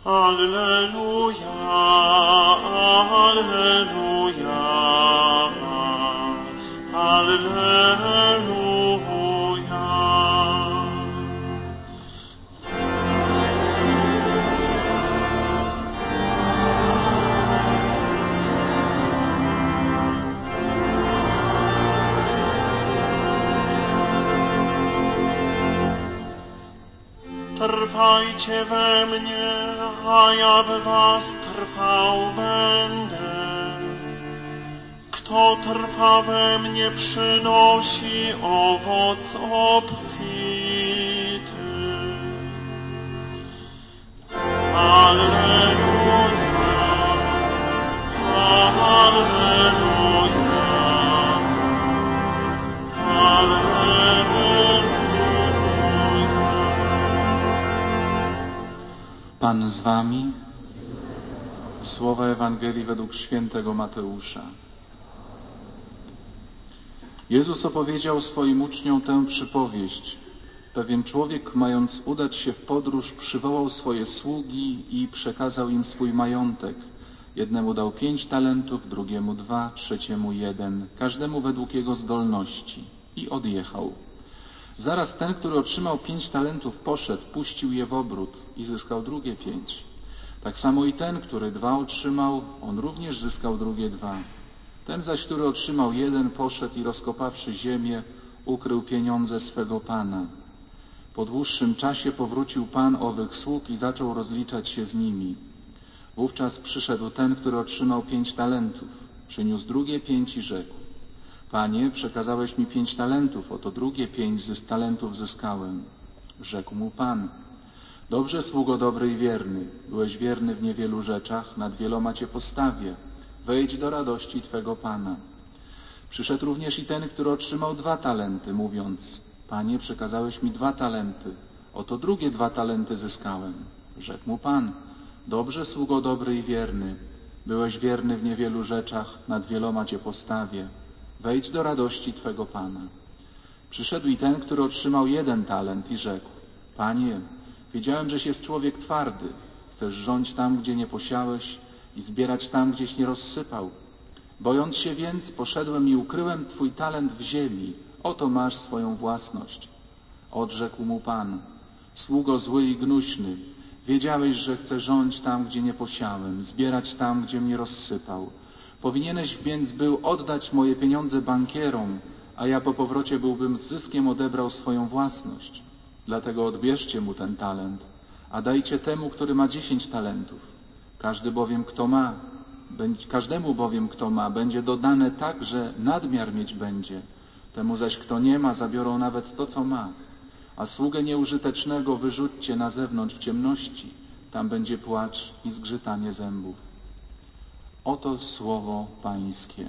Alleluja, Alleluja, Alleluja. Trwajcie we mnie, a ja w was trwał będę. Kto trwa we mnie, przynosi owoc obfity. Alleluja, Alleluja, Alleluja. Pan z wami. Słowa Ewangelii według świętego Mateusza. Jezus opowiedział swoim uczniom tę przypowieść. Pewien człowiek, mając udać się w podróż, przywołał swoje sługi i przekazał im swój majątek. Jednemu dał 5 talentów, drugiemu 2, trzeciemu 1, każdemu według jego zdolności i odjechał. Zaraz ten, który otrzymał 5 talentów, poszedł, puścił je w obrót i zyskał drugie 5. Tak samo i ten, który 2 otrzymał, on również zyskał drugie 2. Ten zaś, który otrzymał 1, poszedł i rozkopawszy ziemię, ukrył pieniądze swego pana. Po dłuższym czasie powrócił pan owych sług i zaczął rozliczać się z nimi. Wówczas przyszedł ten, który otrzymał 5 talentów. Przyniósł drugie 5 i rzekł: Panie, przekazałeś mi 5 talentów, oto drugie 5 talentów zyskałem. Rzekł mu pan: Dobrze, sługo dobry i wierny. Byłeś wierny w niewielu rzeczach, nad wieloma cię postawię. Wejdź do radości twego pana. Przyszedł również i ten, który otrzymał 2 talenty, mówiąc: Panie, przekazałeś mi 2 talenty, oto drugie 2 talenty zyskałem. Rzekł mu pan: Dobrze, sługo dobry i wierny. Byłeś wierny w niewielu rzeczach, nad wieloma cię postawię. Wejdź do radości twego pana. Przyszedł i ten, który otrzymał 1 talent i rzekł: Panie, wiedziałem, żeś jest człowiek twardy. Chcesz rządź tam, gdzie nie posiałeś i zbierać tam, gdzieś nie rozsypał. Bojąc się więc, poszedłem i ukryłem twój talent w ziemi. Oto masz swoją własność. Odrzekł mu pan: Sługo zły i gnuśny, wiedziałeś, że chcę rządź tam, gdzie nie posiałem, zbierać tam, gdzie mnie rozsypał. Powinieneś więc był oddać moje pieniądze bankierom, a ja po powrocie byłbym z zyskiem odebrał swoją własność. Dlatego odbierzcie mu ten talent, a dajcie temu, który ma 10 talentów. Każdemu bowiem, kto ma, będzie dodane tak, że nadmiar mieć będzie. Temu zaś, kto nie ma, zabiorą nawet to, co ma. A sługę nieużytecznego wyrzućcie na zewnątrz w ciemności. Tam będzie płacz i zgrzytanie zębów. Oto słowo Pańskie.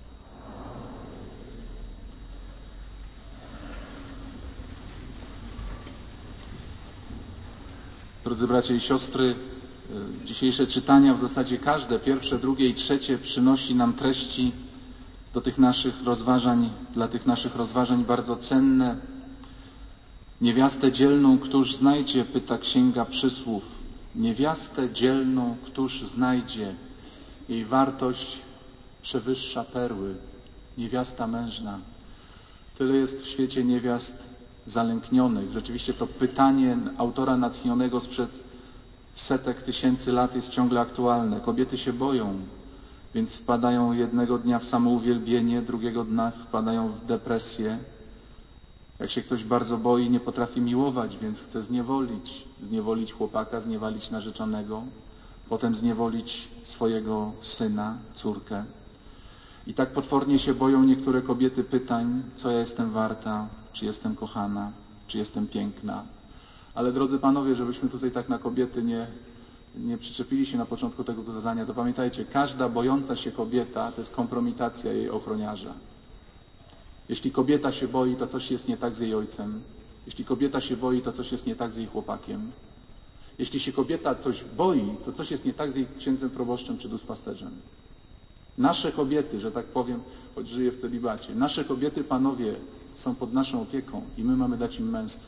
Drodzy bracia i siostry, dzisiejsze czytania, w zasadzie każde, pierwsze, drugie i trzecie, przynosi nam treści do tych naszych rozważań, dla tych naszych rozważań bardzo cenne. Niewiastę dzielną któż znajdzie, pyta Księga Przysłów. Niewiastę dzielną któż znajdzie? Jej wartość przewyższa perły. Niewiasta mężna. Tyle jest w świecie niewiast zalęknionych. Rzeczywiście to pytanie autora natchnionego sprzed setek tysięcy lat jest ciągle aktualne. Kobiety się boją, więc wpadają jednego dnia w samouwielbienie, drugiego dnia wpadają w depresję. Jak się ktoś bardzo boi, nie potrafi miłować, więc chce zniewolić. Zniewolić chłopaka, zniewolić narzeczonego, potem zniewolić swojego syna, córkę. I tak potwornie się boją niektóre kobiety pytań, co ja jestem warta, czy jestem kochana, czy jestem piękna. Ale drodzy panowie, żebyśmy tutaj tak na kobiety nie przyczepili się na początku tego kazania, to pamiętajcie, każda bojąca się kobieta to jest kompromitacja jej ochroniarza. Jeśli kobieta się boi, to coś jest nie tak z jej ojcem. Jeśli kobieta się boi, to coś jest nie tak z jej chłopakiem. Jeśli się kobieta coś boi, to coś jest nie tak z jej księdzem proboszczem czy duszpasterzem. Nasze kobiety, że tak powiem, choć żyję w celibacie, nasze kobiety, panowie, są pod naszą opieką i my mamy dać im męstwo.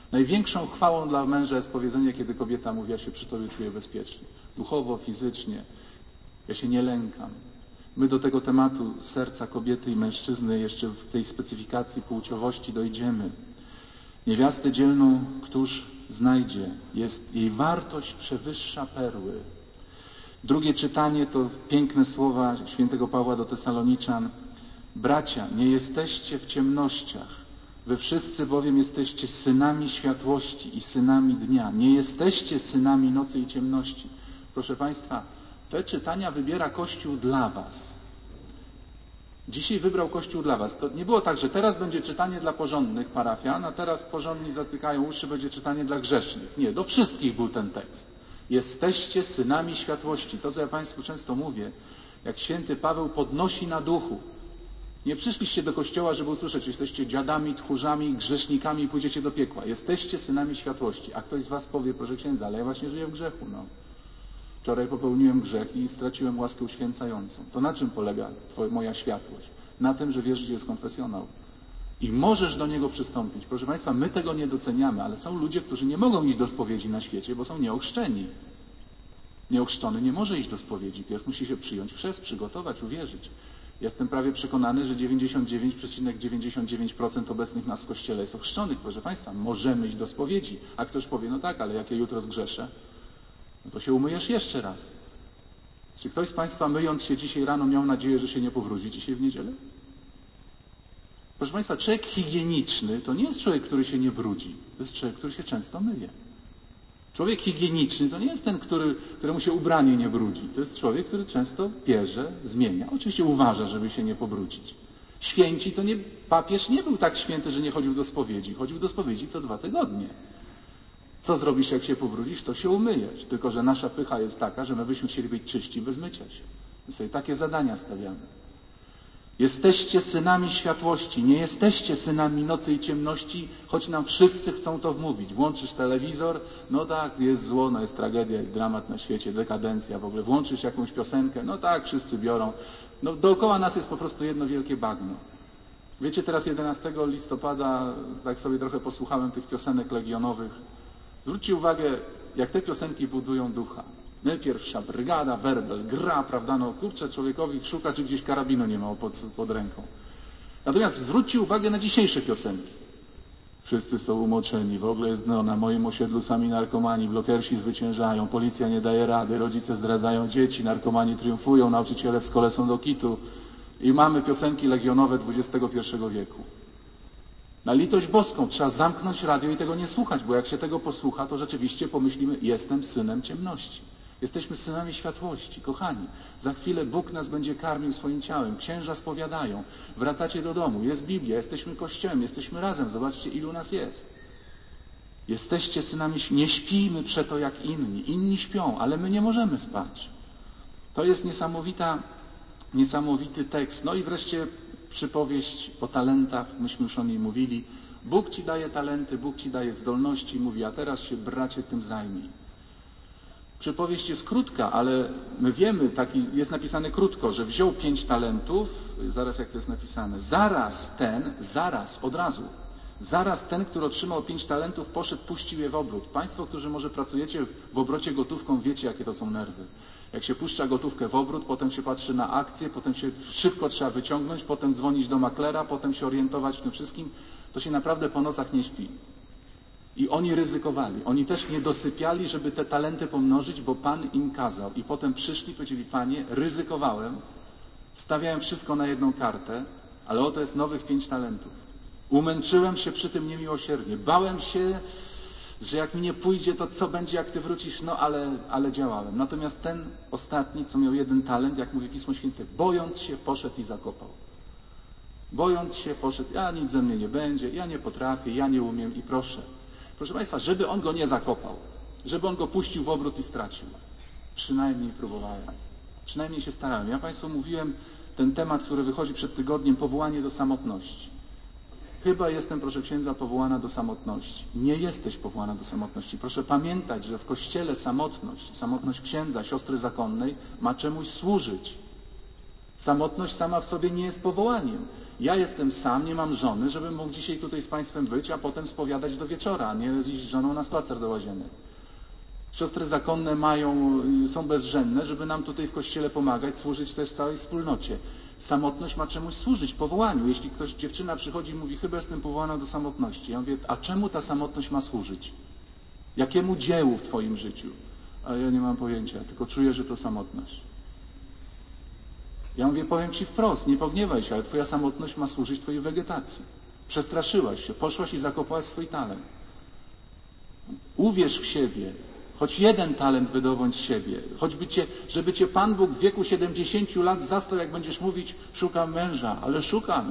Największą chwałą dla męża jest powiedzenie, kiedy kobieta mówi: ja się przy Tobie czuję bezpiecznie. Duchowo, fizycznie. Ja się nie lękam. My do tego tematu serca kobiety i mężczyzny jeszcze w tej specyfikacji płciowości dojdziemy. Niewiastę dzielną któż znajdzie? Jej wartość przewyższa perły. Drugie czytanie to piękne słowa świętego Pawła do Tesaloniczan. Bracia, nie jesteście w ciemnościach. Wy wszyscy bowiem jesteście synami światłości i synami dnia. Nie jesteście synami nocy i ciemności. Proszę Państwa, te czytania wybiera Kościół dla was. Dzisiaj wybrał Kościół dla was. To nie było tak, że teraz będzie czytanie dla porządnych parafian, a teraz porządni zatykają uszy, będzie czytanie dla grzesznych. Nie, do wszystkich był ten tekst. Jesteście synami światłości. To, co ja Państwu często mówię, jak święty Paweł podnosi na duchu. Nie przyszliście do Kościoła, żeby usłyszeć, że jesteście dziadami, tchórzami, grzesznikami i pójdziecie do piekła. Jesteście synami światłości. A ktoś z was powie: proszę księdza, ale ja właśnie żyję w grzechu. Wczoraj popełniłem grzech i straciłem łaskę uświęcającą. To na czym polega moja światłość? Na tym, że wiesz, gdzie jest konfesjonał. I możesz do niego przystąpić. Proszę Państwa, my tego nie doceniamy, ale są ludzie, którzy nie mogą iść do spowiedzi na świecie, bo są nieochrzczeni. Nieochrzczony nie może iść do spowiedzi. Pierw musi się przyjąć chrzest, przygotować, uwierzyć. Jestem prawie przekonany, że 99,99% obecnych nas w Kościele jest ochrzczonych. Proszę Państwa, możemy iść do spowiedzi. A ktoś powie: no tak, ale jak ja jutro zgrzeszę, no to się umyjesz jeszcze raz. Czy ktoś z Państwa, myjąc się dzisiaj rano, miał nadzieję, że się nie powróci dzisiaj w niedzielę? Proszę Państwa, człowiek higieniczny to nie jest człowiek, który się nie brudzi. To jest człowiek, który się często myje. Człowiek higieniczny to nie jest ten, któremu się ubranie nie brudzi. To jest człowiek, który często bierze, zmienia. Oczywiście uważa, żeby się nie pobrudzić. Święci to nie... Papież nie był tak święty, że nie chodził do spowiedzi. Chodził do spowiedzi co 2 tygodnie. Co zrobisz, jak się pobrudzisz? To się umyjesz. Tylko że nasza pycha jest taka, że my byśmy chcieli być czyści bez mycia się. My sobie takie zadania stawiamy. Jesteście synami światłości, nie jesteście synami nocy i ciemności, choć nam wszyscy chcą to wmówić. Włączysz telewizor, no tak, jest zło, no jest tragedia, jest dramat na świecie, dekadencja w ogóle. Włączysz jakąś piosenkę, no tak, wszyscy biorą. No dookoła nas jest po prostu jedno wielkie bagno. Wiecie, teraz 11 listopada, tak sobie trochę posłuchałem tych piosenek legionowych. Zwróćcie uwagę, jak te piosenki budują ducha. Pierwsza brygada, werbel, gra, prawda, no kurczę, człowiekowi szuka, czy gdzieś karabinu nie ma pod ręką. Natomiast zwróćcie uwagę na dzisiejsze piosenki. Wszyscy są umoczeni, w ogóle jest na moim osiedlu sami narkomani, blokersi zwyciężają, policja nie daje rady, rodzice zdradzają dzieci, narkomani triumfują, nauczyciele w szkole są do kitu. I mamy piosenki legionowe XXI wieku. Na litość boską trzeba zamknąć radio i tego nie słuchać, bo jak się tego posłucha, to rzeczywiście pomyślimy: jestem synem ciemności. Jesteśmy synami światłości, kochani. Za chwilę Bóg nas będzie karmił swoim ciałem. Księża spowiadają. Wracacie do domu. Jest Biblia. Jesteśmy Kościołem. Jesteśmy razem. Zobaczcie, ilu nas jest. Jesteście synami. Nie śpijmy przeto jak inni. Inni śpią, ale my nie możemy spać. To jest niesamowity tekst. No i wreszcie przypowieść o talentach. Myśmy już o niej mówili. Bóg ci daje talenty, Bóg ci daje zdolności. Mówi: a teraz się, bracie, tym zajmij. Przypowieść jest krótka, ale my wiemy, jest napisane krótko, że wziął 5 talentów, zaraz jak to jest napisane, zaraz ten, który otrzymał 5 talentów, poszedł, puścił je w obrót. Państwo, którzy może pracujecie w obrocie gotówką, wiecie, jakie to są nerwy. Jak się puszcza gotówkę w obrót, potem się patrzy na akcje, potem się szybko trzeba wyciągnąć, potem dzwonić do maklera, potem się orientować w tym wszystkim, to się naprawdę po nocach nie śpi. I oni ryzykowali. Oni też nie dosypiali, żeby te talenty pomnożyć, bo Pan im kazał. I potem przyszli i powiedzieli: Panie, ryzykowałem, stawiałem wszystko na jedną kartę, ale oto jest nowych 5 talentów. Umęczyłem się przy tym niemiłosiernie. Bałem się, że jak mi nie pójdzie, to co będzie, jak Ty wrócisz? No ale działałem. Natomiast ten ostatni, co miał 1 talent, jak mówi Pismo Święte, bojąc się, poszedł i zakopał. Bojąc się, poszedł: ja nic ze mnie nie będzie, ja nie potrafię, ja nie umiem i proszę. Proszę Państwa, żeby on go nie zakopał, żeby on go puścił w obrót i stracił. Przynajmniej próbowałem. Przynajmniej się starałem. Ja Państwu mówiłem ten temat, który wychodzi przed tygodniem, powołanie do samotności. Chyba jestem, proszę księdza, powołana do samotności. Nie jesteś powołana do samotności. Proszę pamiętać, że w Kościele samotność księdza, siostry zakonnej ma czemuś służyć. Samotność sama w sobie nie jest powołaniem. Ja jestem sam, nie mam żony, żebym mógł dzisiaj tutaj z Państwem być, a potem spowiadać do wieczora, a nie iść z żoną na spacer do łazienek. Siostry zakonne są bezrzędne, żeby nam tutaj w Kościele pomagać, służyć też całej wspólnocie. Samotność ma czemuś służyć, powołaniu. Jeśli dziewczyna przychodzi i mówi, chyba jestem powołana do samotności. Ja mówię, a czemu ta samotność ma służyć? Jakiemu dziełu w Twoim życiu? A ja nie mam pojęcia, tylko czuję, że to samotność. Ja mówię, powiem Ci wprost, nie pogniewaj się, ale Twoja samotność ma służyć Twojej wegetacji. Przestraszyłaś się, poszłaś i zakopałaś swój talent. Uwierz w siebie, choć jeden talent wydobądź z siebie, żeby Cię Pan Bóg w wieku 70 lat zastał, jak będziesz mówić, szukam męża, ale szukam.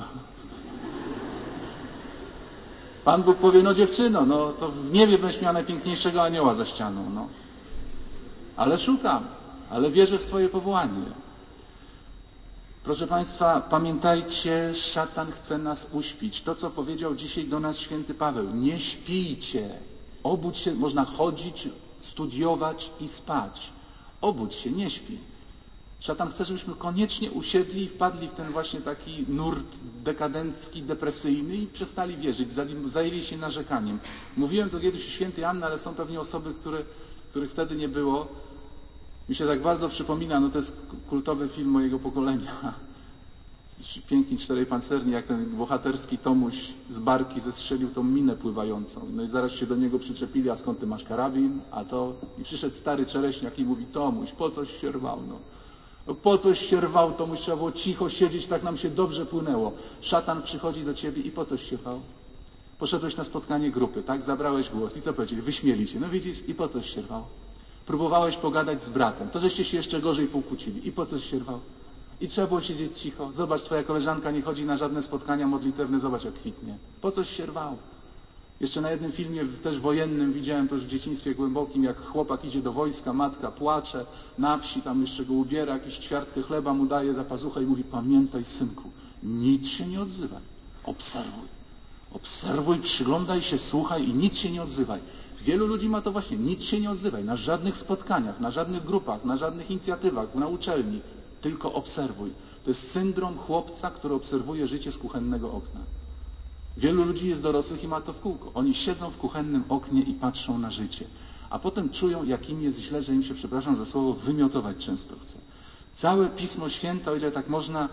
Pan Bóg powie, no dziewczyno, no to w niebie będziesz miała najpiękniejszego anioła za ścianą, no. Ale szukam, ale wierzę w swoje powołanie. Proszę Państwa, pamiętajcie, szatan chce nas uśpić. To, co powiedział dzisiaj do nas święty Paweł. Nie śpijcie. Obudź się, można chodzić, studiować i spać. Obudź się, nie śpi. Szatan chce, żebyśmy koniecznie usiedli i wpadli w ten właśnie taki nurt dekadencki, depresyjny i przestali wierzyć, zajęli się narzekaniem. Mówiłem to kiedyś o świętej Anny, ale są pewnie osoby, których wtedy nie było. Mi się tak bardzo przypomina, no to jest kultowy film mojego pokolenia. Piękni czterej pancerni, jak ten bohaterski Tomuś z barki zestrzelił tą minę pływającą. No i zaraz się do niego przyczepili, a skąd ty masz karabin? A to... I przyszedł stary czereśniak i mówi, Tomuś, po coś się rwał, no. Po coś się rwał, Tomuś, trzeba było cicho siedzieć, tak nam się dobrze płynęło. Szatan przychodzi do ciebie i po coś się rwał? Poszedłeś na spotkanie grupy, tak? Zabrałeś głos i co powiedzieli? Wyśmieli się. No widzisz, i po coś się rwał? Próbowałeś pogadać z bratem, to żeście się jeszcze gorzej pokłócili. I po coś się rwał? I trzeba było siedzieć cicho. Zobacz, twoja koleżanka nie chodzi na żadne spotkania modlitewne, zobacz jak kwitnie. Po coś się rwał? Jeszcze na jednym filmie, też wojennym, widziałem to już w dzieciństwie głębokim, jak chłopak idzie do wojska, matka płacze, na wsi, tam jeszcze go ubiera, jakąś ćwiartkę chleba mu daje za pazuchę i mówi, pamiętaj synku, nic się nie odzywaj, obserwuj. Obserwuj, przyglądaj się, słuchaj i nic się nie odzywaj. Wielu ludzi ma to właśnie, nic się nie odzywaj, na żadnych spotkaniach, na żadnych grupach, na żadnych inicjatywach, na uczelni, tylko obserwuj. To jest syndrom chłopca, który obserwuje życie z kuchennego okna. Wielu ludzi jest dorosłych i ma to w kółko. Oni siedzą w kuchennym oknie i patrzą na życie. A potem czują, jak im jest źle, że im się, przepraszam za słowo, wymiotować często chce. Całe Pismo Święte, o ile tak można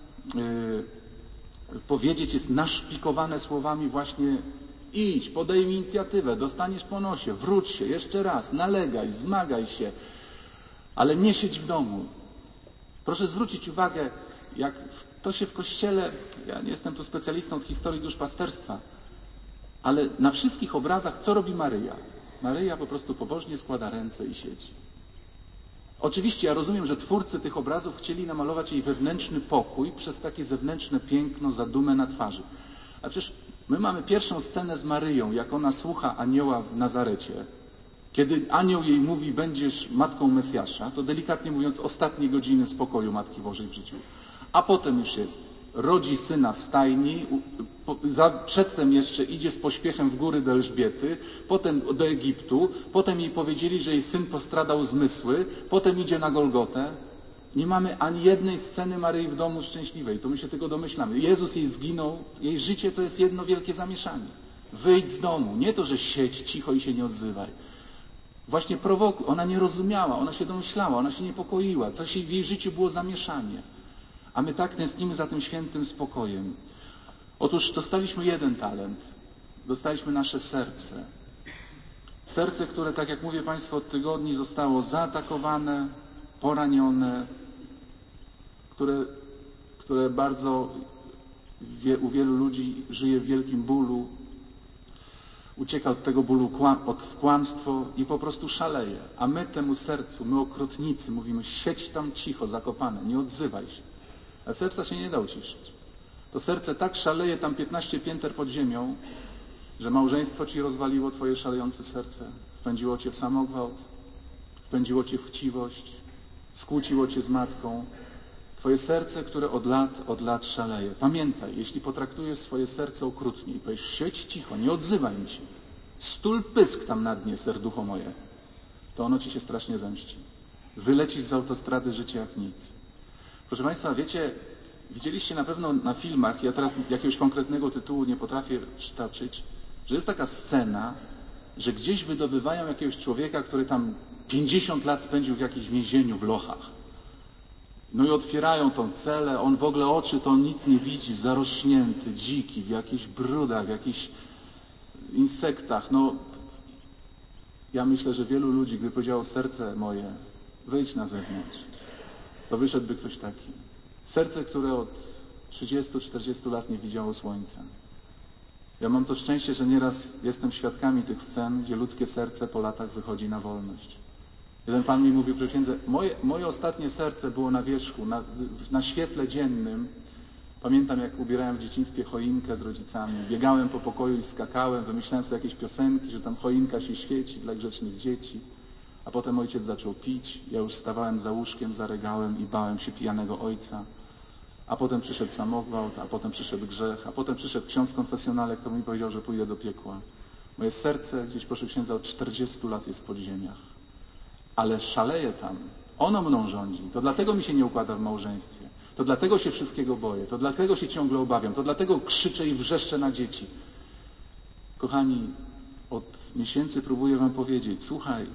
powiedzieć, jest naszpikowane słowami właśnie idź, podejmij inicjatywę, dostaniesz po nosie, wróć się, jeszcze raz, nalegaj, zmagaj się, ale nie siedź w domu. Proszę zwrócić uwagę, jak to się w Kościele, ja nie jestem tu specjalistą od historii duszpasterstwa, ale na wszystkich obrazach co robi Maryja? Maryja po prostu pobożnie składa ręce i siedzi. Oczywiście ja rozumiem, że twórcy tych obrazów chcieli namalować jej wewnętrzny pokój przez takie zewnętrzne piękno, zadumę na twarzy. A przecież my mamy pierwszą scenę z Maryją, jak ona słucha anioła w Nazarecie. Kiedy anioł jej mówi, będziesz matką Mesjasza, to delikatnie mówiąc ostatnie godziny spokoju Matki Bożej w życiu. A potem już jest, rodzi syna w stajni, przedtem jeszcze idzie z pośpiechem w góry do Elżbiety, potem do Egiptu, potem jej powiedzieli, że jej syn postradał zmysły, potem idzie na Golgotę. Nie mamy ani jednej sceny Maryi w domu szczęśliwej, to my się tylko domyślamy. Jezus jej zginął, jej życie to jest jedno wielkie zamieszanie. Wyjdź z domu, nie to, że siedź cicho i się nie odzywaj. Właśnie prowokuj, ona nie rozumiała, ona się domyślała, ona się niepokoiła, coś w jej życiu było zamieszanie. A my tak tęsknimy za tym świętym spokojem. Otóż dostaliśmy jeden talent. Dostaliśmy nasze serce. Serce, które, tak jak mówię Państwu, od tygodni zostało zaatakowane, poranione, które bardzo u wielu ludzi żyje w wielkim bólu, ucieka od tego bólu w kłamstwo i po prostu szaleje. A my temu sercu, my okrutnicy, mówimy, siedź tam cicho, zakopane, nie odzywaj się. A serca się nie da uciszyć. To serce tak szaleje tam 15 pięter pod ziemią, że małżeństwo ci rozwaliło, twoje szalejące serce, wpędziło cię w samogwałt, wpędziło cię w chciwość, skłóciło cię z matką. Twoje serce, które od lat szaleje. Pamiętaj, jeśli potraktujesz swoje serce okrutnie i powiesz, siedź cicho, nie odzywaj mi się, stul pysk tam na dnie, serducho moje, to ono ci się strasznie zemści. Wylecisz z autostrady życia jak nic. Proszę Państwa, wiecie, Widzieliście na pewno na filmach, ja teraz jakiegoś konkretnego tytułu nie potrafię przytoczyć, że jest taka scena, że gdzieś wydobywają jakiegoś człowieka, który tam 50 lat spędził w jakimś więzieniu w lochach. No i otwierają tą celę, on w ogóle oczy to on nic nie widzi, zarośnięty, dziki, w jakichś brudach, w jakichś insektach. No, ja myślę, że wielu ludzi, gdyby powiedziało serce moje, wyjdź na zewnątrz, to wyszedłby ktoś taki. Serce, które od 30-40 lat nie widziało słońca. Ja mam to szczęście, że nieraz jestem świadkami tych scen, gdzie ludzkie serce po latach wychodzi na wolność. Jeden pan mi mówił przy księdze, moje ostatnie serce było na wierzchu, na świetle dziennym. Pamiętam, jak ubierałem w dzieciństwie choinkę z rodzicami. Biegałem po pokoju i skakałem, wymyślałem sobie jakieś piosenki, że tam choinka się świeci dla grzecznych dzieci. A potem ojciec zaczął pić, ja już stawałem za łóżkiem, za regałem i bałem się pijanego ojca. A potem przyszedł samogwałt, a potem przyszedł grzech, a potem przyszedł ksiądz konfesjonalek, który mi powiedział, że pójdę do piekła. Moje serce gdzieś, proszę księdza, od 40 lat jest w podziemiach. Ale szaleje tam. Ono mną rządzi. To dlatego mi się nie układa w małżeństwie. To dlatego się wszystkiego boję. To dlatego się ciągle obawiam. To dlatego krzyczę i wrzeszczę na dzieci. Kochani, od miesięcy próbuję wam powiedzieć, słuchaj,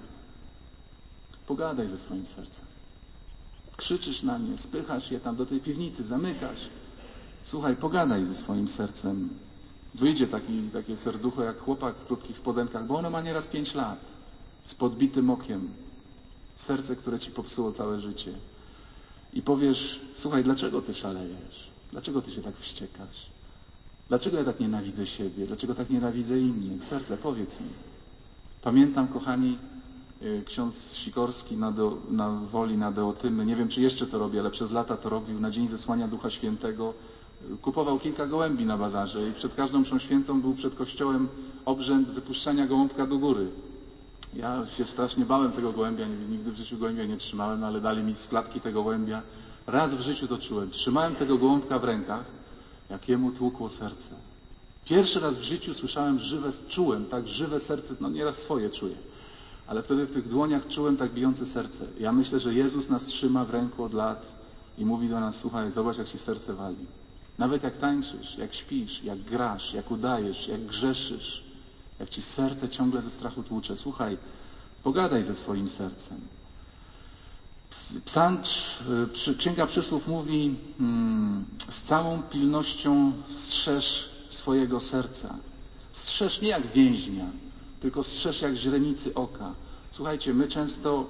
pogadaj ze swoim sercem. Krzyczysz na nie, spychasz je tam do tej piwnicy, zamykasz. Słuchaj, pogadaj ze swoim sercem. Wyjdzie takie serducho jak chłopak w krótkich spodenkach, bo ono ma nieraz 5 lat. Z podbitym okiem. Serce, które ci popsuło całe życie. I powiesz, słuchaj, dlaczego ty szalejesz? Dlaczego ty się tak wściekasz? Dlaczego ja tak nienawidzę siebie? Dlaczego tak nienawidzę innych? Serce, powiedz mi. Pamiętam, kochani, ksiądz Sikorski na Woli, na Deotymy, nie wiem, czy jeszcze to robi, ale przez lata to robił, na Dzień Zesłania Ducha Świętego, kupował kilka gołębi na bazarze i przed każdą mszą świętą był przed kościołem obrzęd wypuszczania gołąbka do góry. Ja się strasznie bałem tego gołębia, nigdy w życiu gołębia nie trzymałem, ale dali mi z klatki tego gołębia. Raz w życiu to czułem. Trzymałem tego gołąbka w rękach, jak jemu tłukło serce. Pierwszy raz w życiu czułem tak żywe serce, no nieraz swoje czuję, ale wtedy w tych dłoniach czułem tak bijące serce. Ja myślę, że Jezus nas trzyma w ręku od lat i mówi do nas, słuchaj, zobacz, jak ci serce wali. Nawet jak tańczysz, jak śpisz, jak grasz, jak udajesz, jak grzeszysz, jak ci serce ciągle ze strachu tłucze. Słuchaj, pogadaj ze swoim sercem. Księga Przysłów mówi, z całą pilnością strzeż swojego serca. Strzeż nie jak więźnia, tylko strzeż jak źrenicy oka. Słuchajcie, my często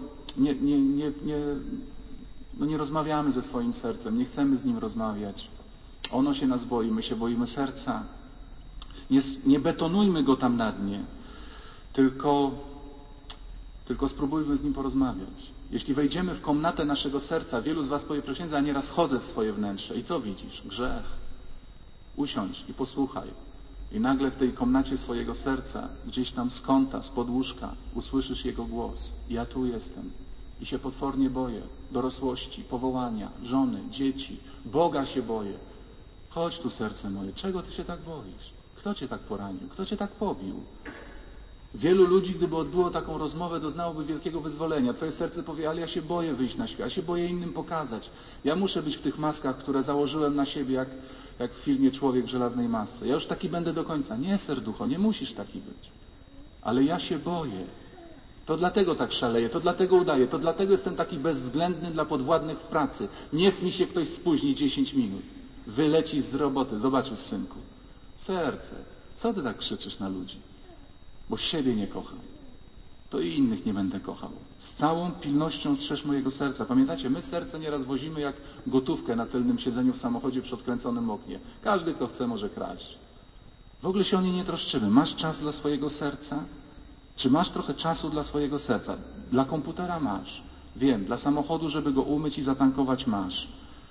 nie rozmawiamy ze swoim sercem, nie chcemy z nim rozmawiać. Ono się nas boi, my się boimy serca. Nie betonujmy go tam na dnie, tylko spróbujmy z nim porozmawiać. Jeśli wejdziemy w komnatę naszego serca, wielu z was powie, proszę księdza, a nieraz wchodzę w swoje wnętrze. I co widzisz? Grzech. Usiądź i posłuchaj. I nagle w tej komnacie swojego serca, gdzieś tam z kąta, spod łóżka, usłyszysz jego głos. Ja tu jestem. I się potwornie boję. Dorosłości, powołania, żony, dzieci. Boga się boję. Chodź tu, serce moje. Czego ty się tak boisz? Kto cię tak poranił? Kto cię tak pobił? Wielu ludzi, gdyby odbyło taką rozmowę, doznałoby wielkiego wyzwolenia. Twoje serce powie, ale ja się boję wyjść na świat, ja się boję innym pokazać. Ja muszę być w tych maskach, które założyłem na siebie, jak w filmie Człowiek w żelaznej masce. Ja już taki będę do końca. Nie, serducho, nie musisz taki być. Ale ja się boję. To dlatego tak szaleję, to dlatego udaję, to dlatego jestem taki bezwzględny dla podwładnych w pracy. Niech mi się ktoś spóźni 10 minut. Wylecisz z roboty, zobaczysz, synku. Serce, co ty tak krzyczysz na ludzi? Bo siebie nie kocham, to i innych nie będę kochał. Z całą pilnością strzeż mojego serca. Pamiętacie, my serce nieraz wozimy jak gotówkę na tylnym siedzeniu w samochodzie przy odkręconym oknie. Każdy, kto chce, może kraść. W ogóle się o nie nie troszczymy. Masz czas dla swojego serca? Czy masz trochę czasu dla swojego serca? Dla komputera masz. Wiem, dla samochodu, żeby go umyć i zatankować masz.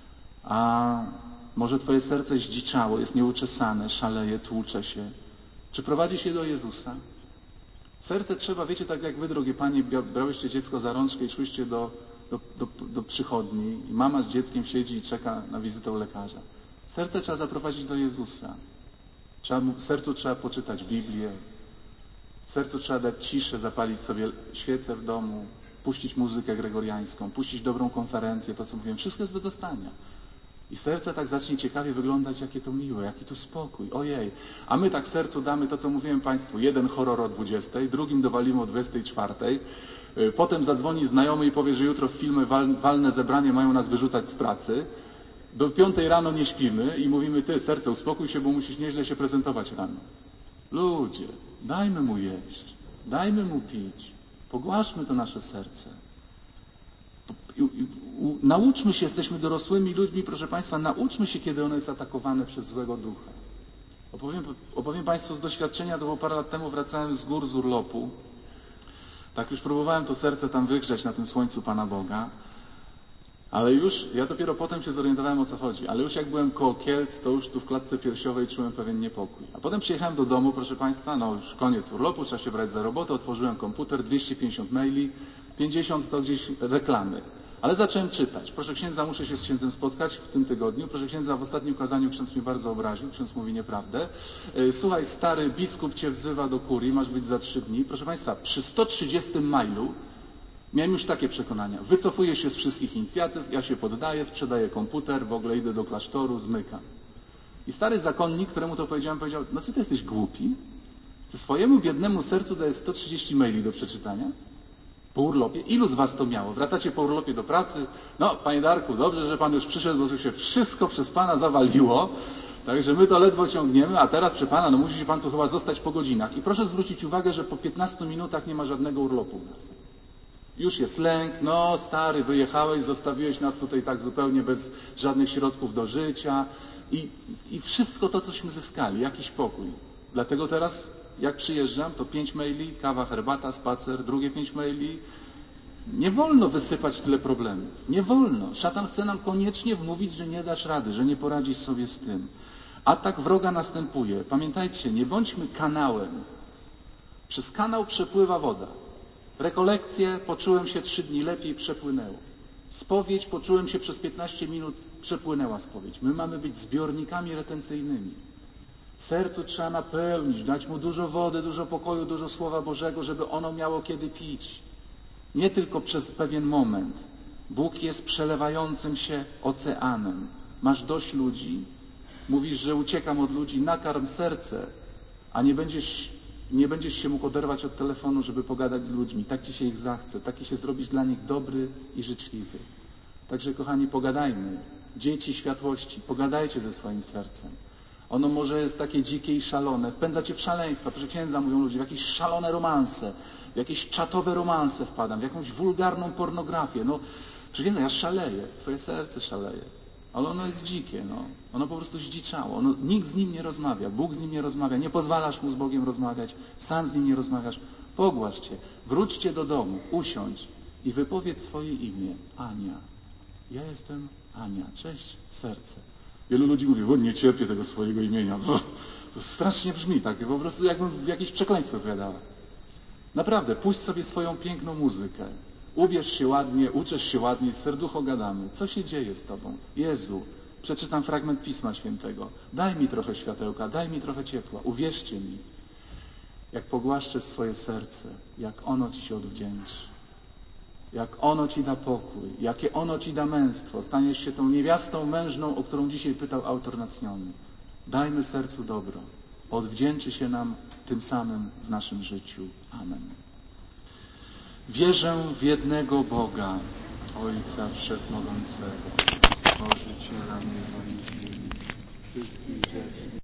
A może twoje serce zdziczało, jest nieuczesane, szaleje, tłucze się. Czy prowadzi się do Jezusa? Serce trzeba, wiecie, tak jak wy, drogie panie, brałyście dziecko za rączkę i szłyście do przychodni i mama z dzieckiem siedzi i czeka na wizytę u lekarza. Serce trzeba zaprowadzić do Jezusa. Sercu trzeba poczytać Biblię. Sercu trzeba dać ciszę, zapalić sobie świecę w domu, puścić muzykę gregoriańską, puścić dobrą konferencję, to co mówiłem. Wszystko jest do dostania. I serce tak zacznie ciekawie wyglądać, jakie to miłe, jaki tu spokój, ojej. A my tak sercu damy to, co mówiłem Państwu, jeden horror o 20, drugim dowalimy o 24, potem zadzwoni znajomy i powie, że jutro w filmie walne zebranie mają nas wyrzucać z pracy. Do 5 rano nie śpimy i mówimy, ty serce, uspokój się, bo musisz nieźle się prezentować rano. Ludzie, dajmy mu jeść, dajmy mu pić, pogłaszmy to nasze serce. Nauczmy się, jesteśmy dorosłymi ludźmi, proszę Państwa, nauczmy się, kiedy ono jest atakowane przez złego ducha. Opowiem Państwu z doświadczenia, to było parę lat temu, wracałem z gór, z urlopu. Tak już próbowałem to serce tam wygrzać na tym słońcu Pana Boga, ale już, ja dopiero potem się zorientowałem, o co chodzi, ale już jak byłem koło Kielc, to już tu w klatce piersiowej czułem pewien niepokój. A potem przyjechałem do domu, proszę Państwa, no już koniec urlopu, trzeba się brać za robotę, otworzyłem komputer, 250 maili, 50 to gdzieś reklamy. Ale zacząłem czytać. Proszę księdza, muszę się z księdzem spotkać w tym tygodniu. Proszę księdza, w ostatnim kazaniu ksiądz mnie bardzo obraził. Ksiądz mówi nieprawdę. Słuchaj, stary biskup cię wzywa do kurii, masz być za 3 dni. Proszę Państwa, przy 130 mailu miałem już takie przekonania. Wycofuję się z wszystkich inicjatyw, ja się poddaję, sprzedaję komputer, w ogóle idę do klasztoru, zmykam. I stary zakonnik, któremu to powiedziałem, powiedział, no co ty jesteś głupi? Ty swojemu biednemu sercu dajesz 130 maili do przeczytania? Po urlopie? Ilu z was to miało? Wracacie po urlopie do pracy? No, panie Darku, dobrze, że pan już przyszedł, bo tu się wszystko przez pana zawaliło. Także my to ledwo ciągniemy, a teraz przy pana, no musi się pan tu chyba zostać po godzinach. I proszę zwrócić uwagę, że po 15 minutach nie ma żadnego urlopu u nas. Już jest lęk, no stary, wyjechałeś, zostawiłeś nas tutaj tak zupełnie bez żadnych środków do życia i wszystko to, cośmy zyskali, jakiś pokój. Dlatego teraz, jak przyjeżdżam, to 5 maili, kawa, herbata, spacer, drugie 5 maili. Nie wolno wysypać tyle problemów. Nie wolno. Szatan chce nam koniecznie wmówić, że nie dasz rady, że nie poradzisz sobie z tym. Atak wroga następuje. Pamiętajcie, nie bądźmy kanałem. Przez kanał przepływa woda. Rekolekcje, poczułem się 3 dni lepiej, przepłynęło. Spowiedź, poczułem się przez 15 minut, przepłynęła spowiedź. My mamy być zbiornikami retencyjnymi. Sercu trzeba napełnić, dać mu dużo wody, dużo pokoju, dużo Słowa Bożego, żeby ono miało kiedy pić. Nie tylko przez pewien moment. Bóg jest przelewającym się oceanem. Masz dość ludzi? Mówisz, że uciekam od ludzi, nakarm serce, a nie będziesz się mógł oderwać od telefonu, żeby pogadać z ludźmi. Tak ci się ich zachce, taki się zrobić dla nich dobry i życzliwy. Także kochani, pogadajmy. Dzieci światłości, pogadajcie ze swoim sercem. Ono może jest takie dzikie i szalone, wpędza cię w szaleństwa. Proszę księdza, mówią ludzie, w jakieś szalone romanse, w jakieś czatowe romanse wpadam, w jakąś wulgarną pornografię. No, proszę księdza, ja szaleję, twoje serce szaleje. Ale ono jest dzikie, no. Ono po prostu zdziczało. Nikt z nim nie rozmawia, Bóg z nim nie rozmawia, nie pozwalasz mu z Bogiem rozmawiać, sam z nim nie rozmawiasz. Pogłaszcie, wróćcie do domu, usiądź i wypowiedz swoje imię. Ania. Ja jestem Ania. Cześć, serce. Wielu ludzi mówi, o nie cierpię tego swojego imienia. To strasznie brzmi takie, po prostu jakbym jakieś przekleństwo wypowiadała. Naprawdę, puść sobie swoją piękną muzykę. Ubierz się ładnie, uczesz się ładnie, serducho gadamy. Co się dzieje z tobą? Jezu, przeczytam fragment Pisma Świętego. Daj mi trochę światełka, daj mi trochę ciepła. Uwierzcie mi, jak pogłaszczesz swoje serce, jak ono ci się odwdzięczy. Jak ono ci da pokój, jakie ono ci da męstwo. Staniesz się tą niewiastą mężną, o którą dzisiaj pytał autor natchniony. Dajmy sercu dobro. Odwdzięczy się nam tym samym w naszym życiu. Amen. Wierzę w jednego Boga, Ojca Wszechmogącego, Stworzyciela nieba i ziemi, wszystkich rzeczy.